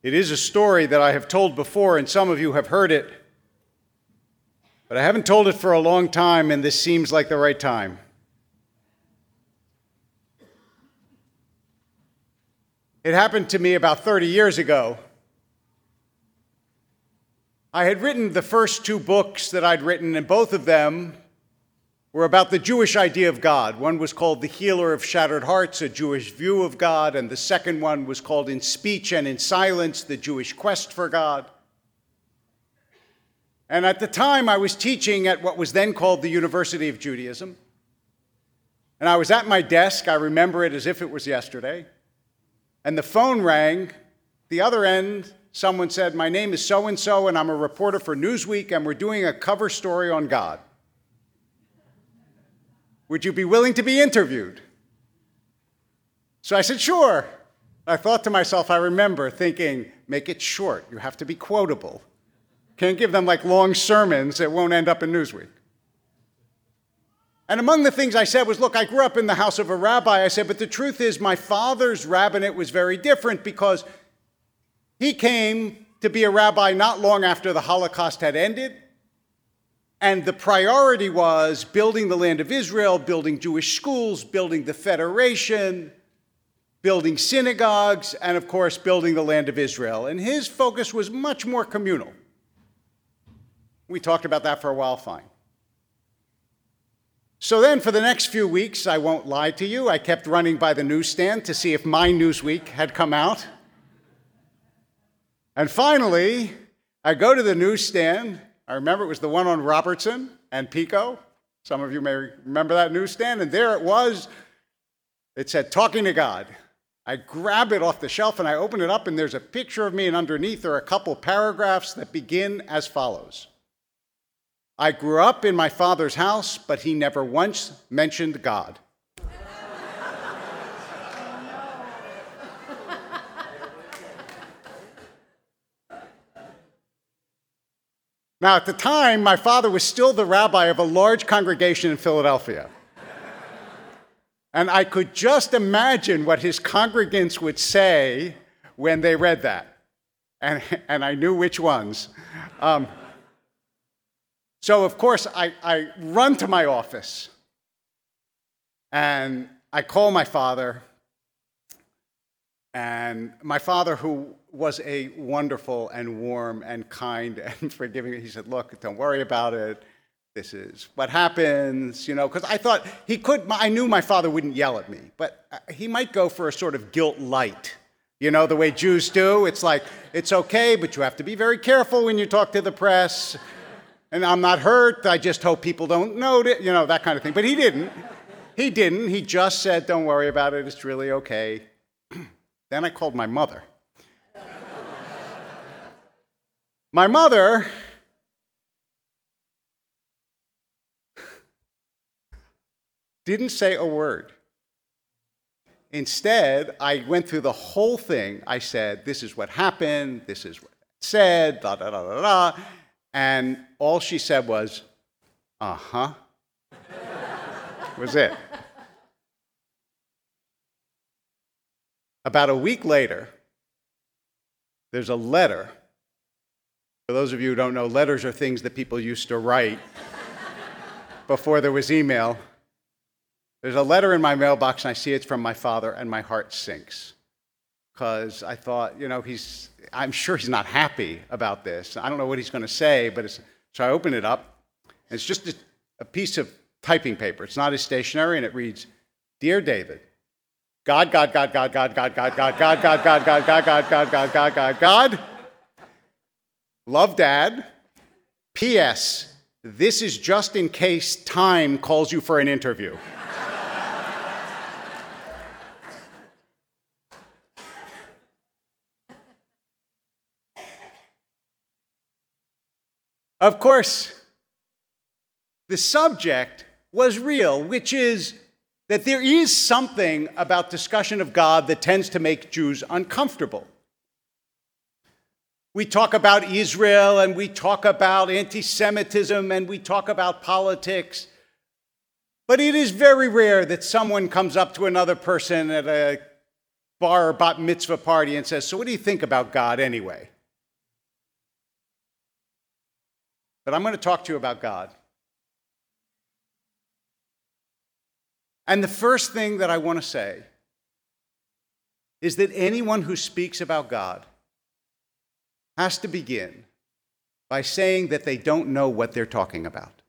It is a story that I have told before, and some of you have heard it, but I haven't told it for a long time, and this seems like the right time. It happened to me about 30 years ago. I had written the first two books that I'd written, and both of them were about the Jewish idea of God. One was called The Healer of Shattered Hearts, A Jewish View of God, and the second one was called In Speech and in Silence, The Jewish Quest for God. And at the time, I was teaching at what was then called the University of Judaism. And I was at my desk, I remember it as if it was yesterday, and the phone rang. The other end, someone said, "My name is so-and-so, and I'm a reporter for Newsweek, and we're doing a cover story on God. Would you be willing to be interviewed?" So I said, "Sure." I thought to myself, I remember thinking, make it short. You have to be quotable. Can't give them like long sermons that won't end up in Newsweek. And among the things I said was, look, I grew up in the house of a rabbi. I said, but the truth is my father's rabbinate was very different because he came to be a rabbi not long after the Holocaust had ended. And the priority was building the land of Israel, building Jewish schools, building the Federation, building synagogues, and of course, building the land of Israel. And his focus was much more communal. We talked about that for a while, fine. So then for the next few weeks, I won't lie to you, I kept running by the newsstand to see if my Newsweek had come out. And finally, I go to the newsstand. I remember it was the one on Robertson and Pico. Some of you may remember that newsstand. And there it was. It said, "Talking to God." I grab it off the shelf and I open it up, and there's a picture of me, and underneath are a couple paragraphs that begin as follows. "I grew up in my father's house, but he never once mentioned God." Now, at the time, my father was still the rabbi of a large congregation in Philadelphia. And I could just imagine what his congregants would say when they read that. And I knew which ones. So, of course, I run to my office. And I call my father. And my father, who was a wonderful and warm and kind and forgiving, he said, "Look, don't worry about it. This is what happens," because I thought I knew my father wouldn't yell at me, but he might go for a sort of guilt light, the way Jews do. It's like, it's okay, but you have to be very careful when you talk to the press. And I'm not hurt. I just hope people don't notice, that kind of thing. But he didn't. He just said, "Don't worry about it. It's really okay." Then I called my mother. My mother didn't say a word. Instead, I went through the whole thing. I said, "This is what happened. This is what it said, da, da, da, da, da." And all she said was, "Uh-huh." Was it. About a week later, there's a letter. For those of you who don't know, letters are things that people used to write before there was email. There's a letter in my mailbox, and I see it's from my father, and my heart sinks. Because I thought, I'm sure he's not happy about this. I don't know what he's going to say, so I open it up, and it's just a piece of typing paper. It's not his stationery, and it reads, "Dear David, God, God, God, God, God, God, God, God, God, God, God, God, God, God, God, God, God, God, God. Love, Dad. P.S. This is just in case Time calls you for an interview." Of course, the subject was real, which is that there is something about discussion of God that tends to make Jews uncomfortable. We talk about Israel, and we talk about anti-Semitism, and we talk about politics, but it is very rare that someone comes up to another person at a bar or bat mitzvah party and says, "So what do you think about God anyway?" But I'm going to talk to you about God. And the first thing that I want to say is that anyone who speaks about God has to begin by saying that they don't know what they're talking about.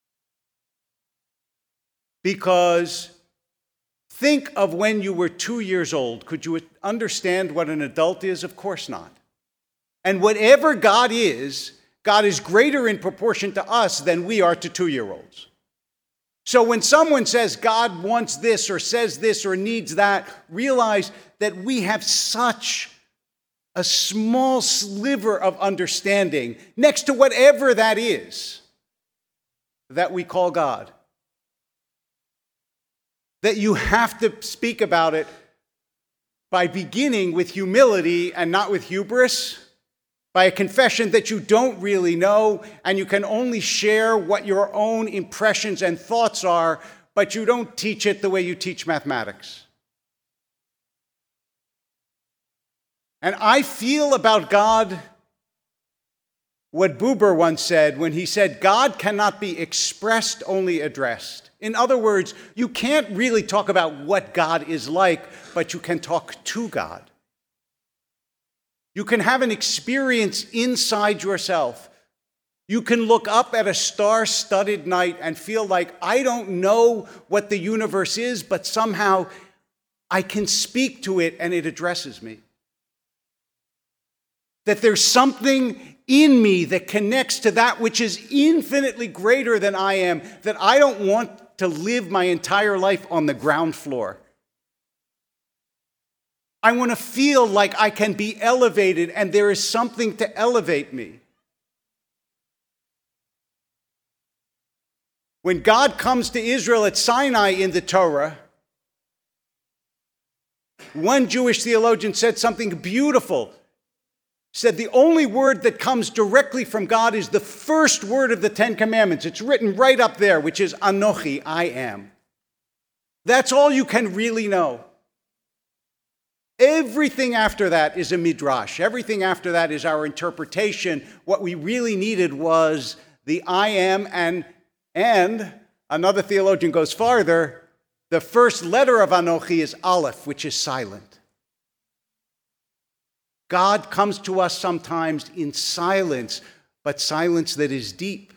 Because think of when you were 2 years old. Could you understand what an adult is? Of course not. And whatever God is greater in proportion to us than we are to 2-year-olds. So when someone says God wants this or says this or needs that, realize that we have such a small sliver of understanding next to whatever that is that we call God. That you have to speak about it by beginning with humility and not with hubris, by a confession that you don't really know, and you can only share what your own impressions and thoughts are, but you don't teach it the way you teach mathematics. And I feel about God what Buber once said when he said, God cannot be expressed, only addressed. In other words, you can't really talk about what God is like, but you can talk to God. You can have an experience inside yourself. You can look up at a star-studded night and feel like, I don't know what the universe is, but somehow I can speak to it and it addresses me. That there's something in me that connects to that which is infinitely greater than I am, that I don't want to live my entire life on the ground floor. I want to feel like I can be elevated and there is something to elevate me. When God comes to Israel at Sinai in the Torah, one Jewish theologian said something beautiful. Said the only word that comes directly from God is the first word of the Ten Commandments. It's written right up there, which is Anochi, I am. That's all you can really know. Everything after that is a midrash. Everything after that is our interpretation. What we really needed was the I am, and another theologian goes farther, the first letter of Anochi is Aleph, which is silent. God comes to us sometimes in silence, but silence that is deep.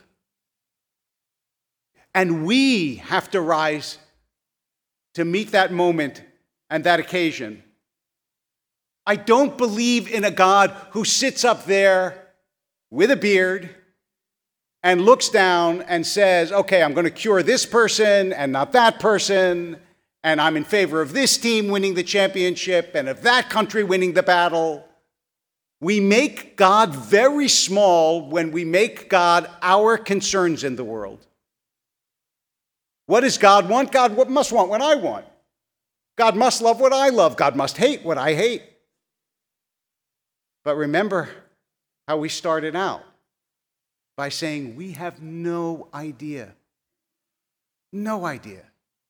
And we have to rise to meet that moment and that occasion. I don't believe in a God who sits up there with a beard and looks down and says, okay, I'm going to cure this person and not that person, and I'm in favor of this team winning the championship and of that country winning the battle. We make God very small when we make God our concerns in the world. What does God want? God must want what I want. God must love what I love. God must hate what I hate. But remember how we started out by saying we have no idea. No idea.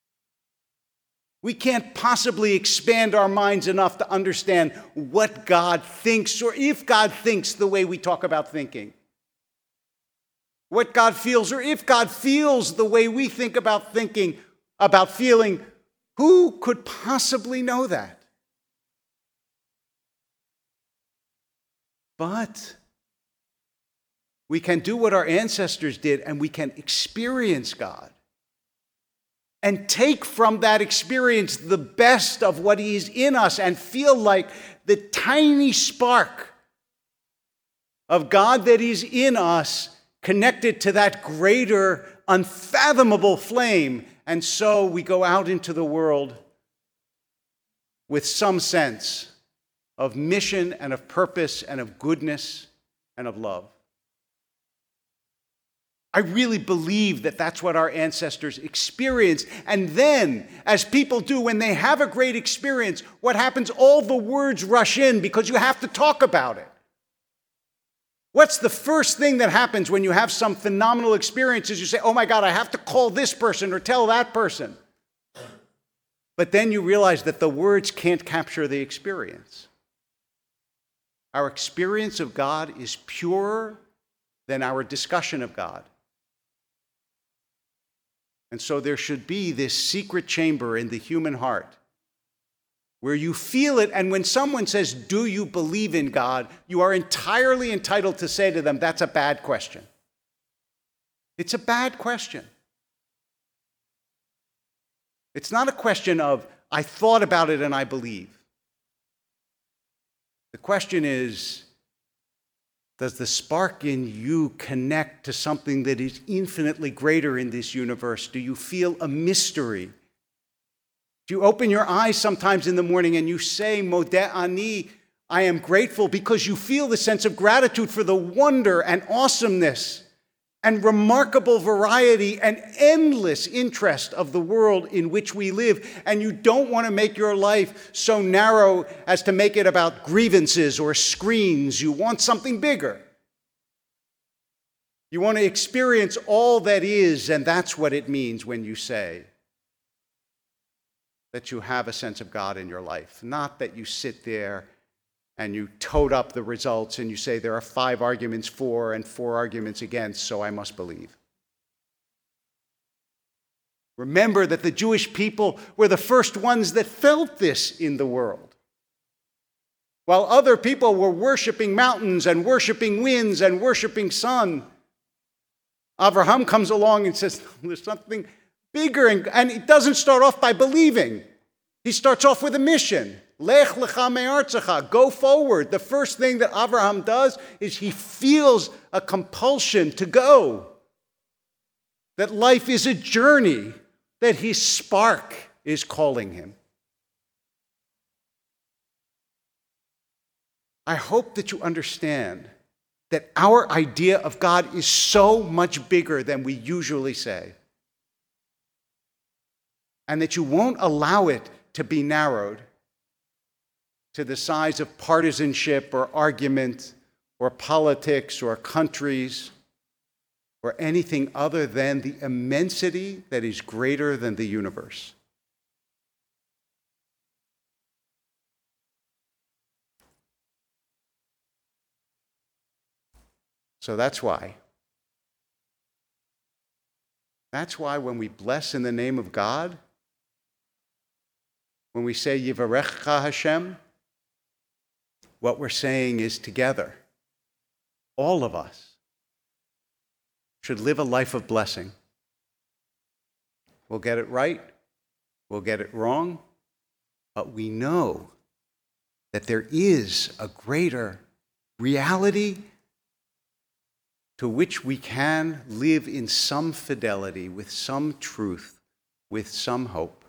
We can't possibly expand our minds enough to understand what God thinks, or if God thinks the way we talk about thinking. What God feels, or if God feels the way we think about thinking, about feeling. Who could possibly know that? But we can do what our ancestors did, and we can experience God. And take from that experience the best of what He's in us and feel like the tiny spark of God that is in us connected to that greater, unfathomable flame. And so we go out into the world with some sense of mission and of purpose and of goodness and of love. I really believe that that's what our ancestors experienced. And then, as people do when they have a great experience, what happens? All the words rush in because you have to talk about it. What's the first thing that happens when you have some phenomenal experiences? You say, oh my God, I have to call this person or tell that person. But then you realize that the words can't capture the experience. Our experience of God is purer than our discussion of God. And so there should be this secret chamber in the human heart where you feel it, and when someone says, "Do you believe in God?" you are entirely entitled to say to them, "That's a bad question." It's a bad question. It's not a question of, "I thought about it and I believe." The question is, does the spark in you connect to something that is infinitely greater in this universe? Do you feel a mystery? Do you open your eyes sometimes in the morning and you say, "Modeh ani," I am grateful, because you feel the sense of gratitude for the wonder and awesomeness and remarkable variety and endless interest of the world in which we live, and you don't want to make your life so narrow as to make it about grievances or screens. You want something bigger. You want to experience all that is, and that's what it means when you say that you have a sense of God in your life, not that you sit there and you tote up the results and you say there are 5 arguments for and 4 arguments against, so I must believe. Remember that the Jewish people were the first ones that felt this in the world. While other people were worshiping mountains and worshiping winds and worshiping sun, Abraham comes along and says, there's something bigger, and it doesn't start off by believing. He starts off with a mission. Lech lecha me'artzecha, go forward. The first thing that Abraham does is he feels a compulsion to go. That life is a journey, that his spark is calling him. I hope that you understand that our idea of God is so much bigger than we usually say, and that you won't allow it to be narrowed to the size of partisanship or argument or politics or countries or anything other than the immensity that is greater than the universe. So that's why when we bless in the name of God, when we say Yivarecha Hashem, what we're saying is together, all of us should live a life of blessing. We'll get it right, we'll get it wrong, but we know that there is a greater reality to which we can live in some fidelity, with some truth, with some hope.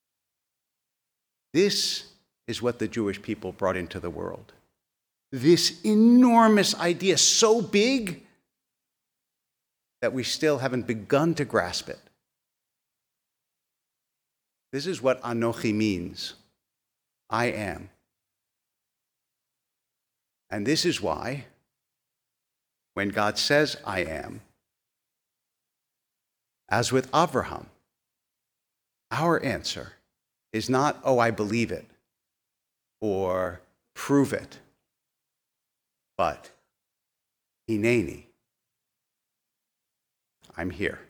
This is what the Jewish people brought into the world. This enormous idea, so big that we still haven't begun to grasp it. This is what Anochi means. I am. And this is why, when God says, I am, as with Abraham, our answer is not, oh, I believe it, or prove it, but Hineni, I'm here.